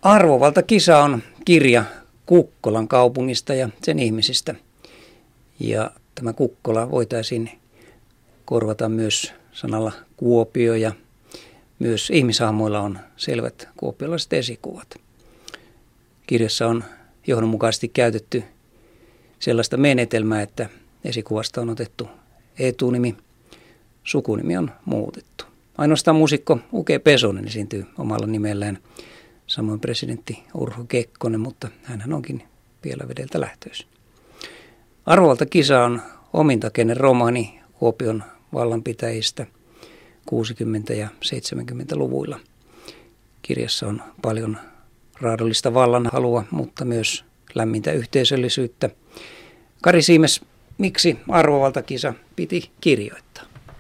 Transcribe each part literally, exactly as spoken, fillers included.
Arvovaltakisa on kirja Kukkolan kaupungista ja sen ihmisistä. Ja tämä Kukkola voitaisiin korvata myös sanalla Kuopio ja myös ihmishahmoilla on selvät kuopiolaiset esikuvat. Kirjassa on johdonmukaisesti käytetty sellaista menetelmää, että esikuvasta on otettu etunimi, sukunimi on muutettu. Ainoastaan muusikko Uke Pesonen esiintyy omalla nimellään, samoin presidentti Urho Kekkonen, mutta hänhän onkin Pielavedeltä lähtöisin. Arvovaltakisa on omintakeinen romaani Kuopion vallanpitäjistä kuusikymmentä- ja seitsemänkymmentäluvuilla. Kirjassa on paljon raadollista vallanhalua, mutta myös lämmintä yhteisöllisyyttä. Kari Siimes, miksi Arvovaltakisa piti kirjoittaa?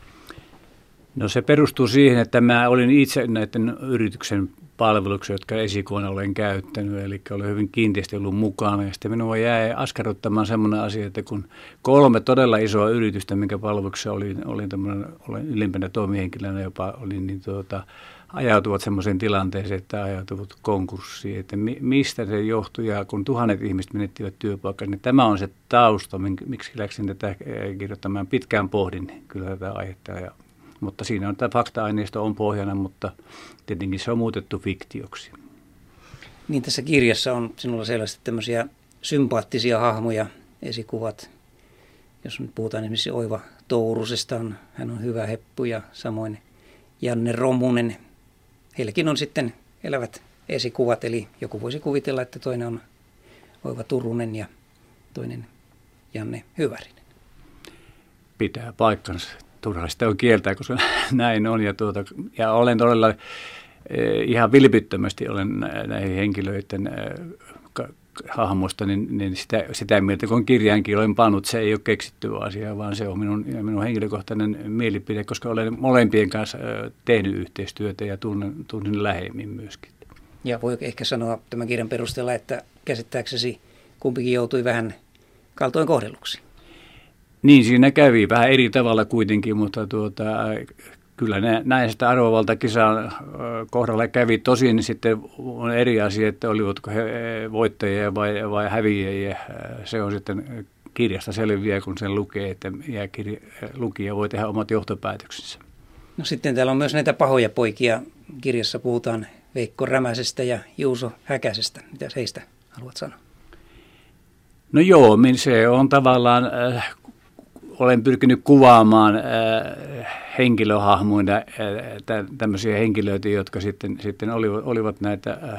No se perustuu siihen, että mä olin itse näiden yrityksen palveluksia, jotka esikuona olen käyttänyt, eli olen hyvin kiinteästi ollut mukana. Ja sitten minua jäi askarruttamaan semmoinen asia, että kun kolme todella isoa yritystä, minkä palveluksessa olin, olin, olin ylimpänä toimihenkilönä jopa, olin, niin tuota, ajautuvat semmoiseen tilanteeseen, että ajautuvat konkurssiin, että mi, mistä se johtui, ja kun tuhannet ihmiset menettivät työpaikkaa, niin tämä on se tausta, miksi läksin tätä kirjoittamaan. Pitkään pohdin kyllä tätä aihetta, ja, mutta siinä on tämä fakta-aineisto on pohjana, mutta tietenkin se on muutettu fiktioksi. Niin tässä kirjassa on sinulla selvästi tämmöisiä sympaattisia hahmoja, esikuvat. Jos nyt puhutaan esimerkiksi Oiva Tourusesta, on, hän on hyvä heppu, ja samoin Janne Romunen. Heilläkin on sitten elävät esikuvat, eli joku voisi kuvitella, että toinen on Oiva Turunen ja toinen Janne Hyvärinen. Pitää paikkansa. Turha sitä on kieltää, koska näin on. Ja, tuota, ja olen todella eh, ihan vilpittömästi olen näihin henkilöiden eh, hahmosta, niin, niin sitä, sitä mieltä, kun kirjaankin olen pannut, se ei ole keksitty asia, vaan se on minun, minun henkilökohtainen mielipide, koska olen molempien kanssa eh, tehnyt yhteistyötä ja tunnen, tunnen lähemmin myöskin. Ja voi ehkä sanoa tämän kirjan perusteella, että käsittääksesi kumpikin joutui vähän kaltoin kohdelluksi. Niin, siinä kävi vähän eri tavalla kuitenkin, mutta tuota, kyllä näin sitä arvovaltakisan kohdalla kävi. Tosin sitten on eri asia, että olivatko he voittajia vai, vai häviäjiä. Se on sitten kirjasta selviää, kun sen lukee, että ja kirja, lukija voi tehdä omat johtopäätöksensä. No sitten täällä on myös näitä pahoja poikia. Kirjassa puhutaan Veikko Rämäsestä ja Juuso Häkäsestä. Mitä heistä haluat sanoa? No joo, se on tavallaan... Äh, Olen pyrkinyt kuvaamaan äh, henkilöhahmoina äh, tämmöisiä henkilöitä, jotka sitten, sitten olivat, olivat näitä äh,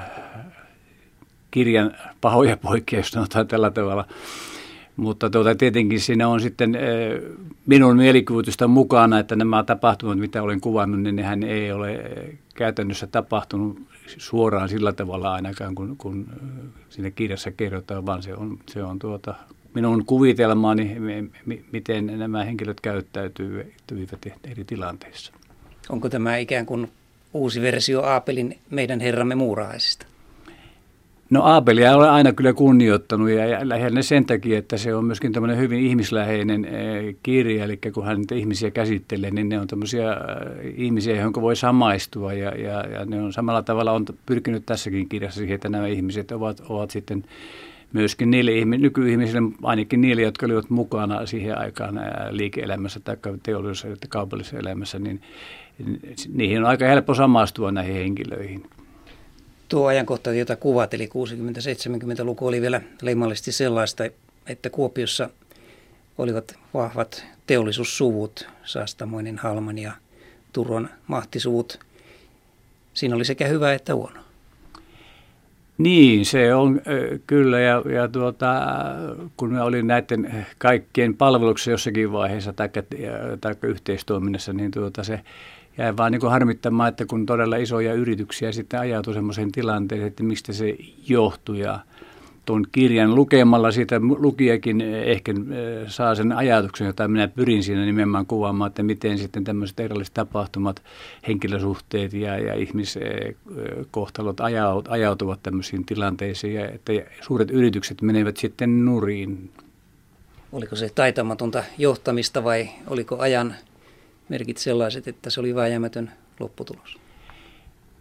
kirjan pahoja poikia, jos sanotaan tällä tavalla. Mutta tuota, tietenkin siinä on sitten äh, minun mielikuvitusta mukana, että nämä tapahtumat, mitä olen kuvannut, niin nehän ei ole käytännössä tapahtunut suoraan sillä tavalla ainakaan, kun, kun siinä kirjassa kerrotaan, vaan se on, se on tuota... minun kuvitelmaani, miten nämä henkilöt käyttäytyivät eri tilanteissa. Onko tämä ikään kuin uusi versio Aapelin Meidän Herramme muurahaisista? No Aapelia olen aina kyllä kunnioittanut ja lähinnä sen takia, että se on myöskin tämmöinen hyvin ihmisläheinen kirja, eli kun hän niitä ihmisiä käsittelee, niin ne on tämmöisiä ihmisiä, joihin voi samaistua ja, ja, ja ne on samalla tavalla on pyrkinyt tässäkin kirjassa siihen, että nämä ihmiset ovat, ovat sitten myöskin niille nykyihmisille, ainakin niille, jotka olivat mukana siihen aikaan liike-elämässä tai teollisuudessa ja kaupallisessa elämässä, niin niihin on aika helppo samastua näihin henkilöihin. Tuo ajankohta, jota kuvat, eli kuusikymmentä-seitsemänkymmentäluku oli vielä leimallisesti sellaista, että Kuopiossa olivat vahvat teollisuussuvut, Saastamoinen, Halman ja Turun mahtisuvut. Siinä oli sekä hyvä että huono. Niin, se on kyllä, ja, ja tuota, kun mä olin näiden kaikkien palveluksessa jossakin vaiheessa tai, tai yhteistoiminnassa, niin tuota, se jäi vaan niin kuin harmittamaan, että kun todella isoja yrityksiä sitten ajautui semmoiseen tilanteeseen, että mistä se johtui, ja tuon kirjan lukemalla siitä lukijakin ehkä saa sen ajatuksen, jota minä pyrin siinä nimenomaan kuvaamaan, että miten sitten tämmöiset erilaiset tapahtumat, henkilösuhteet ja, ja ihmiskohtalot ajautuvat tämmöisiin tilanteisiin ja että suuret yritykset menevät sitten nuriin. Oliko se taitamatonta johtamista vai oliko ajan merkit sellaiset, että se oli vääjäämätön lopputulos?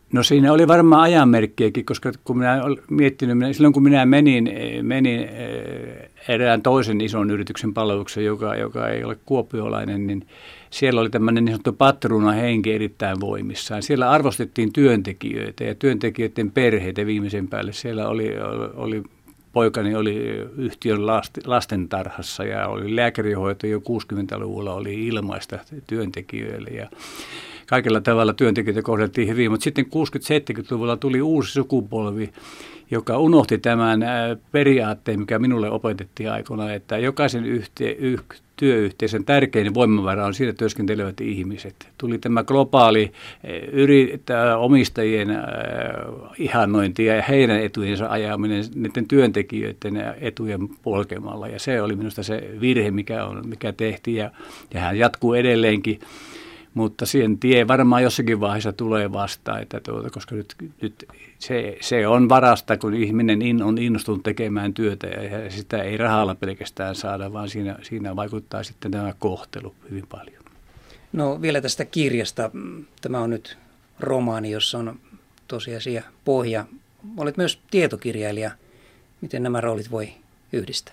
No siinä oli varmaan ajanmerkkiäkin, koska kun minä olen miettinyt, silloin kun minä menin, menin erään toisen ison yrityksen palvelukseen, joka, joka ei ole kuopiolainen, niin siellä oli tämmöinen niin sanottu patruunahenki erittäin voimissaan. Siellä arvostettiin työntekijöitä ja työntekijöiden perheitä viimeisen päälle. Siellä oli, oli poikani oli yhtiön lastentarhassa ja oli lääkärihoito jo kuusikymmentäluvulla oli ilmaista työntekijöille ja kaikella tavalla työntekijöitä kohdeltiin hyvin, mutta sitten kuusikymmentä-seitsemänkymmentäluvulla tuli uusi sukupolvi, joka unohti tämän periaatteen, mikä minulle opetettiin aikoinaan, että jokaisen yhte, yh, työyhteisön tärkein voimavara on siinä työskentelevät ihmiset. Tuli tämä globaali yritä, omistajien äh, ihannointi ja heidän etujensa ajaminen niiden työntekijöiden etujen polkemalla, ja se oli minusta se virhe, mikä, on, mikä tehtiin, ja, ja hän jatkuu edelleenkin. Mutta siihen tie varmaan jossakin vaiheessa tulee vastaan, että tuota, koska nyt, nyt se, se on varasta, kun ihminen in, on innostunut tekemään työtä ja sitä ei rahalla pelkästään saada, vaan siinä, siinä vaikuttaa sitten tämä kohtelu hyvin paljon. No vielä tästä kirjasta. Tämä on nyt romaani, jossa on tosiasia pohja. Olet myös tietokirjailija. Miten nämä roolit voi yhdistää?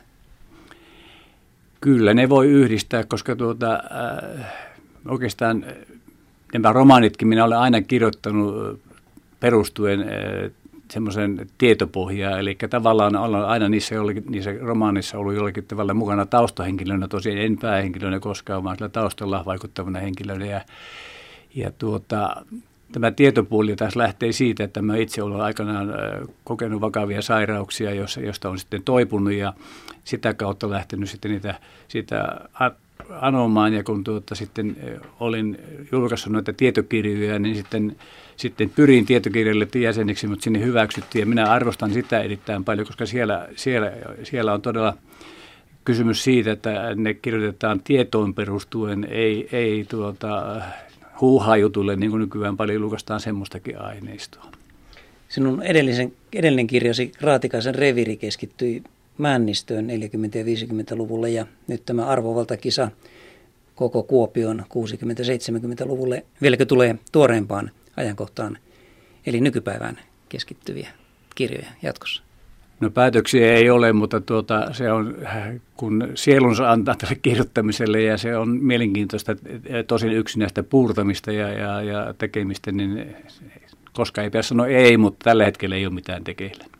Kyllä ne voi yhdistää, koska tuota... Äh, Oikeastaan nämä romaanitkin minä olen aina kirjoittanut perustuen semmoisen tietopohjaan, eli tavallaan olen aina niissä, jollakin, niissä romaanissa ollut jollakin tavalla mukana taustahenkilönä, tosiaan en päähenkilönä koskaan, vaan sillä taustalla vaikuttavana henkilönä. Ja, ja tuota, tämä tietopuoli taas lähtee siitä, että mä itse olen aikanaan kokenut vakavia sairauksia, joista on sitten toipunut ja sitä kautta lähtenyt sitten niitä, sitä anomaan, ja kun tuota, sitten olin julkaissut noita tietokirjoja, niin sitten, sitten pyrin tietokirjalle jäseneksi, mutta sinne hyväksyttiin, ja minä arvostan sitä erittäin paljon, koska siellä, siellä, siellä on todella kysymys siitä, että ne kirjoitetaan tietoon perustuen, ei, ei tuota, huuhaa-jutulle, niin kuin nykyään paljon julkaistaan semmoistakin aineistoa. Sinun edellisen, edellinen kirjasi Raatikaisen reviiri keskittyi Männistöön neljäkymmentä- ja viisikymmentäluvulle, ja nyt tämä arvovaltakisa koko Kuopion kuusikymmentä-seitsemänkymmentäluvulle vieläkö tulee tuoreempaan ajankohtaan, eli nykypäivään keskittyviä kirjoja jatkossa? No päätöksiä ei ole, mutta tuota, se on, kun sielunsa antaa tälle kirjoittamiselle, ja se on mielenkiintoista, tosin yksinäistä puurtamista ja, ja, ja tekemistä, niin koska ei pitäisi sanoa ei, mutta tällä hetkellä ei ole mitään tekeillä.